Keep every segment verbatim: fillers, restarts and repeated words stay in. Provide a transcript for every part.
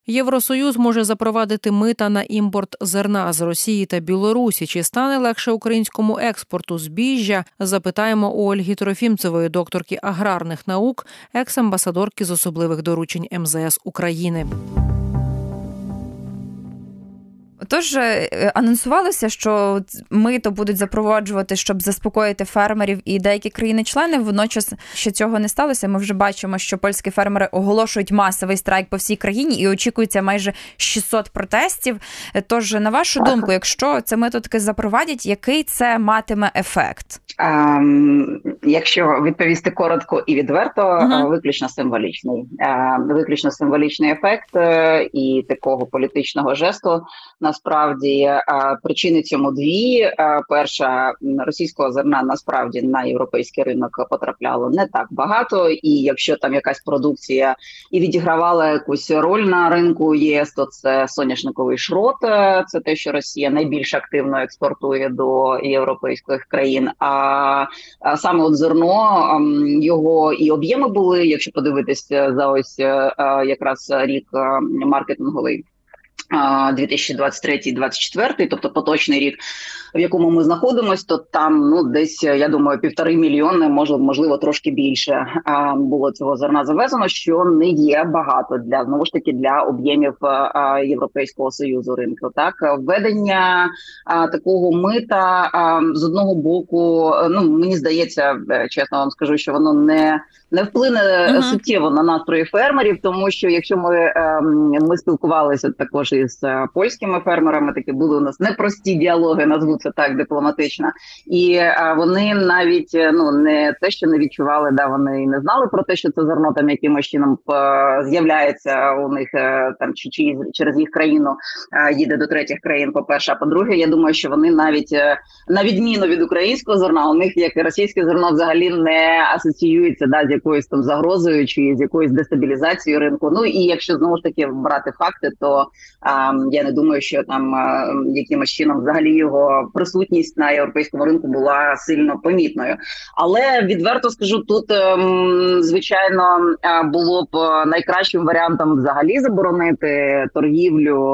Євросоюз може запровадити мита на імпорт зерна з Росії та Білорусі. Чи стане легше українському експорту збіжжя? Запитаємо у Ольги Трофімцевої, докторки аграрних наук, екс-амбасадорки з особливих доручень ем зе ес України. Тож, анонсувалося, що мито будуть запроваджувати, щоб заспокоїти фермерів і деякі країни-члени. Водночас, що цього не сталося, ми вже бачимо, що польські фермери оголошують масовий страйк по всій країні і очікується майже шістсот протестів. Тож, на вашу думку, якщо це мито таки запровадять, який це матиме ефект? Um, якщо відповісти коротко і відверто, uh-huh. виключно символічний. Uh, виключно символічний ефект і такого політичного жесту. Насправді, причини цьому дві. Перша, російського зерна насправді на європейський ринок потрапляло не так багато, і якщо там якась продукція і відігравала якусь роль на ринку ЄС, то це соняшниковий шрот, це те, що Росія найбільш активно експортує до європейських країн. А саме от зерно, його і об'єми були, якщо подивитися за ось якраз рік маркетинговий, дві тисячі двадцять третій - двадцять четвертий, тобто поточний рік, в якому ми знаходимося, то там, ну, десь, я думаю, півтори мільйони, можливо, можливо, трошки більше було цього зерна завезено, що не є багато для, знову ж таки, для об'ємів Європейського Союзу ринку. Так, введення такого мита з одного боку, ну, мені здається, чесно вам скажу, що воно не не вплине uh-huh. суттєво на настрої фермерів, тому що якщо ми, ми спілкувалися також із польськими фермерами, такі були у нас непрості діалоги, назву це так дипломатично, і вони навіть, ну, не те, що не відчували, да, вони не знали про те, що це зерно там якимось чином з'являється у них там, чи, чи через їх країну їде до третіх країн, по-перше, а по-друге, я думаю, що вони навіть, на відміну від українського зерна, у них, як і російське зерно, взагалі не асоціюється, да, з якоюсь там загрозою чи з якоюсь дестабілізацією ринку. Ну і якщо знову ж таки брати факти, то а, я не думаю, що там а, якимось чином взагалі його присутність на європейському ринку була сильно помітною. Але відверто скажу, тут ем, звичайно було б найкращим варіантом взагалі заборонити торгівлю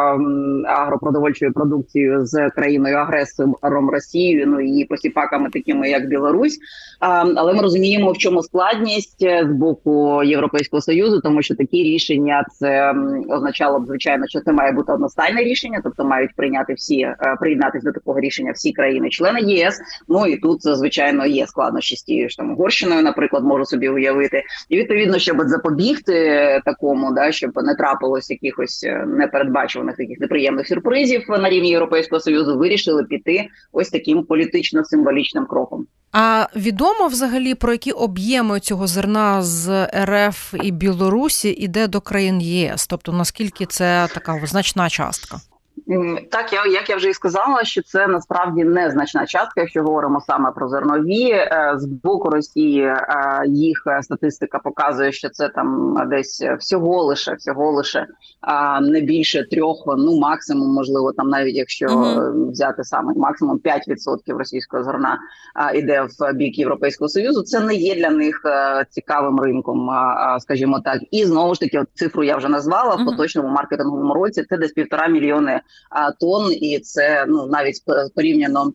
ем, агропродовольчою продукцією з країною-агресором Росією, ну і посіпаками такими, як Білорусь. Ем, але ми розуміємо, в чому складність з боку Європейського Союзу, тому що такі рішення, це означало б, звичайно, що це має бути одностайне рішення, тобто мають прийняти всі, приєднатися до такого рішення всі країни-члени ЄС. Ну і тут, звичайно, є складнощі з тією ж там Угорщиною, наприклад, можу собі уявити. І відповідно, щоб запобігти такому, да, щоб не трапилось якихось непередбачуваних таких неприємних сюрпризів на рівні Європейського Союзу, вирішили піти ось таким політично-символічним кроком. А відомо взагалі, про які об'єми цього зерна з ер еф і Білорусі іде до країн ЄС? Тобто, наскільки це така значна частка? Так, я, як я вже і сказала, що це насправді незначна частка, якщо говоримо саме про зернові. З боку Росії їх статистика показує, що це там десь всього лише, всього лише не більше трьох, ну максимум, можливо, там навіть якщо uh-huh. взяти саме максимум п'ять відсотків російського зерна іде в бік Європейського Союзу. Це не є для них цікавим ринком, скажімо так. І знову ж таки, от цифру я вже назвала, uh-huh. в поточному маркетинговому році це десь півтора мільйони тонн, і це, ну, навіть порівняно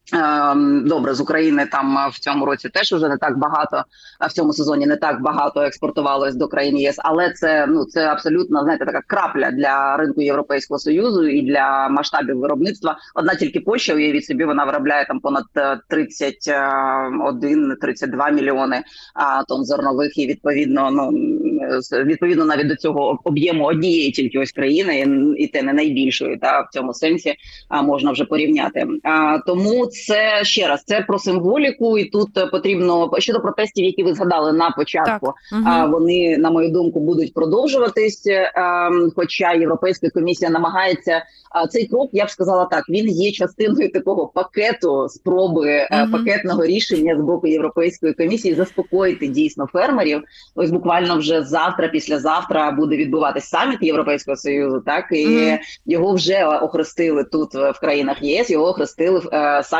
добре, з України там в цьому році теж вже не так багато, в цьому сезоні не так багато експортувалось до країн ЄС, але це, ну, це абсолютно, знаєте, така крапля для ринку Європейського Союзу і для масштабів виробництва. Одна тільки Польща, уявіть собі, вона виробляє там понад тридцять один - тридцять два мільйони тонн зернових, і відповідно, ну, відповідно навіть до цього об'єму однієї тільки ось країни, і те не найбільшої, та в цьому сенсі можна вже порівняти. Тому це, ще раз, це про символіку, і тут потрібно, щодо протестів, які ви згадали на початку, угу. вони, на мою думку, будуть продовжуватись, хоча Європейська комісія намагається, цей крок, я б сказала так, він є частиною такого пакету, спроби угу. пакетного рішення з боку Європейської комісії заспокоїти дійсно фермерів. Ось буквально вже завтра, післязавтра буде відбуватись саміт Європейського Союзу, так, і угу. його вже охрестили тут в країнах ЄС, його охрестили саміт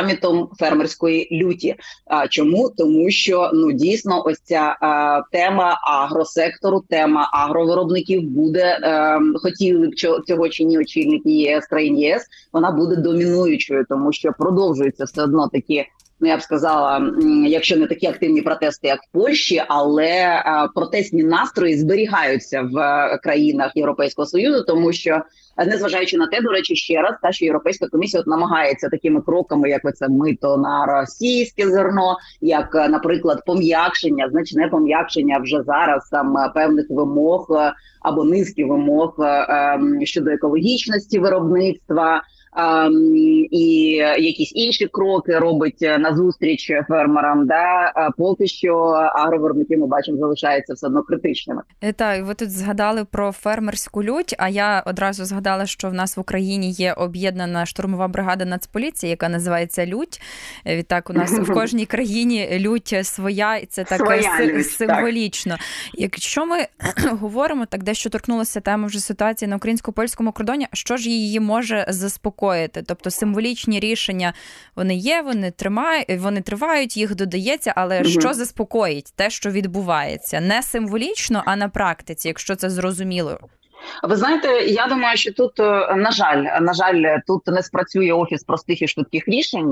самітом фермерської люті. А чому? Тому що ну дійсно ось ця а, тема агросектору, тема агровиробників буде, а, хотіли б цього чи ні очільники ЄС, країн ЄС, вона буде домінуючою, тому що продовжуються все одно такі, ну я б сказала, якщо не такі активні протести, як в Польщі, але а, протестні настрої зберігаються в а, країнах Європейського Союзу, тому що, незважаючи на те, до речі, ще раз, та, що Європейська комісія от намагається такими кроками, як оце мито на російське зерно, як, наприклад, пом'якшення, значне пом'якшення вже зараз там певних вимог або низки вимог е, щодо екологічності виробництва, Um, і якісь інші кроки робить назустріч фермерам, да, а поки що агровиробники, ми бачимо, залишаються все одно критичними. Так, ви тут згадали про фермерську лють, а я одразу згадала, що в нас в Україні є об'єднана штурмова бригада Нацполіції, яка називається «Лють». Відтак, у нас в кожній країні лють своя, і це так своя лють, символічно. Так. Якщо ми говоримо, так дещо торкнулася тема вже ситуації на українсько-польському кордоні, що ж її може заспокоїти? Тобто символічні рішення, вони є, вони тримають, вони тривають, їх додається, але угу. що заспокоїть те, що відбувається? Не символічно, а на практиці, якщо це зрозуміло. Ви знаєте, я думаю, що тут, на жаль, на жаль, тут не спрацює офіс простих і швидких рішень,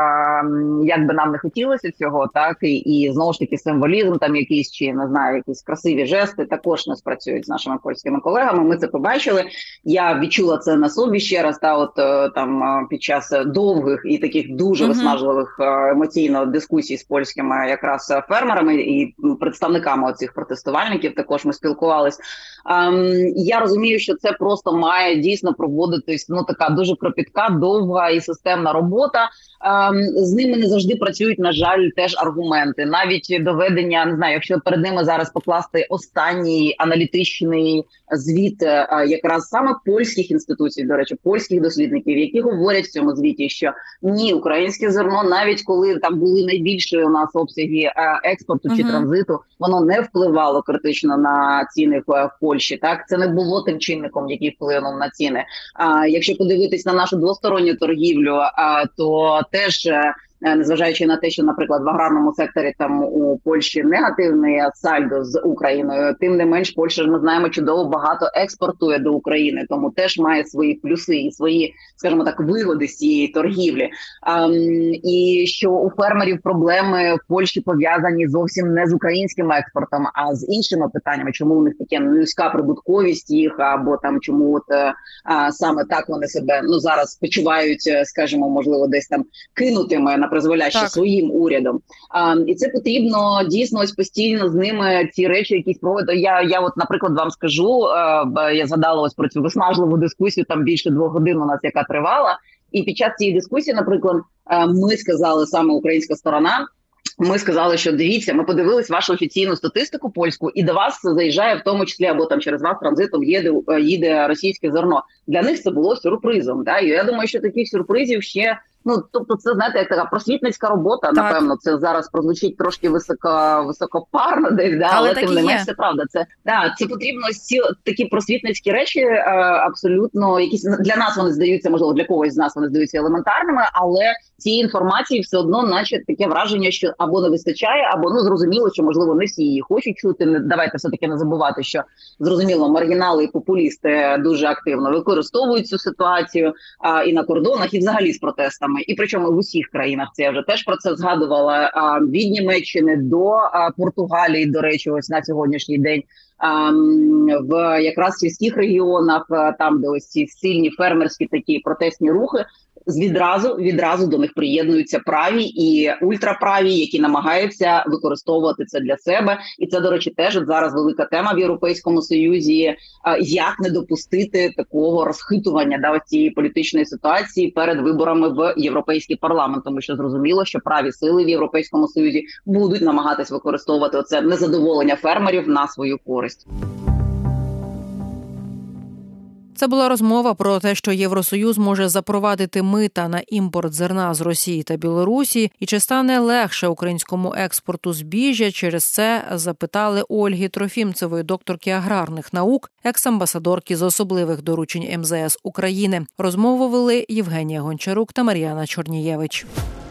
як би нам не хотілося цього, так, і, і знову ж таки символізм там якийсь, чи, не знаю, якісь красиві жести також не спрацюють з нашими польськими колегами, ми це побачили, я відчула це на собі ще раз, та, от там під час довгих і таких дуже виснажливих емоційно дискусій з польськими якраз фермерами і представниками оцих протестувальників, також ми спілкувались. Я розумію, що це просто має дійсно проводитись, ну, така дуже кропітка, довга і системна робота. З ними не завжди працюють, на жаль, теж аргументи. Навіть доведення, не знаю, якщо перед ними зараз покласти останній аналітичний звіт якраз саме польських інституцій, до речі, польських дослідників, які говорять в цьому звіті, що ні, українське зерно, навіть коли там були найбільші у нас обсяги експорту чи uh-huh. транзиту, воно не впливало критично на ціни в Польщі. Так, це не було тим чинником, який вплинув на ціни. А якщо подивитись на нашу двосторонню торгівлю, а, то теж, незважаючи на те, що, наприклад, в аграрному секторі там у Польщі негативний сальдо з Україною, тим не менш Польща, ми знаємо, чудово багато експортує до України, тому теж має свої плюси і свої, скажімо так, вигоди з цієї торгівлі. А, і що у фермерів проблеми в Польщі пов'язані зовсім не з українським експортом, а з іншими питаннями, чому у них таке низька прибутковість їх, або там чому от а, саме так вони себе, ну, зараз почувають, скажімо, можливо, десь там кинутими на призволяще своїм урядом. А, і це потрібно дійсно ось постійно з ними ці речі якісь проводити. Я, я от, наприклад, вам скажу, а, я згадала ось про цю виснажливу дискусію, там більше двох годин у нас, яка тривала. І під час цієї дискусії, наприклад, ми сказали, саме українська сторона, ми сказали, що дивіться, ми подивились вашу офіційну статистику польську, і до вас заїжджає в тому числі, або там через вас транзитом їде, їде російське зерно. Для них це було сюрпризом. Да? І я думаю, що таких сюрпризів ще, ну, тобто це, знаєте, як така просвітницька робота, так. Напевно, це зараз прозвучить трошки високо, високопарно десь, да? але, але тим не менш, це правда. Це, да, це потрібно ці такі просвітницькі речі, е, абсолютно, якісь для нас вони здаються, можливо, для когось з нас вони здаються елементарними, але цієї інформації все одно, наче таке враження, що або не вистачає, або, ну, зрозуміло, що, можливо, не всі її хочуть чути. Не, давайте все-таки не забувати, що, зрозуміло, маргінали і популісти дуже активно використовують цю ситуацію а, і на кордонах, і взагалі з протестами. І причому в усіх країнах, це я вже теж про це згадувала, а, від Німеччини до а, Португалії, до речі, ось на сьогоднішній день, а, в якраз сільських регіонах, а, там, де ось ці сильні фермерські такі протестні рухи, відразу, відразу до них приєднуються праві і ультраправі, які намагаються використовувати це для себе. І це, до речі, теж зараз велика тема в Європейському Союзі, як не допустити такого розхитування, да, цієї політичної ситуації перед виборами в Європейський парламент, тому що зрозуміло, що праві сили в Європейському Союзі будуть намагатись використовувати оце незадоволення фермерів на свою користь. Це була розмова про те, що Євросоюз може запровадити мита на імпорт зерна з Росії та Білорусі, і чи стане легше українському експорту збіжжя. Через це запитали Ольги Трофімцевої, докторки аграрних наук, екс-амбасадорки з особливих доручень ем зе ес України. Розмову вели Євгенія Гончарук та Мар'яна Чорнієвич.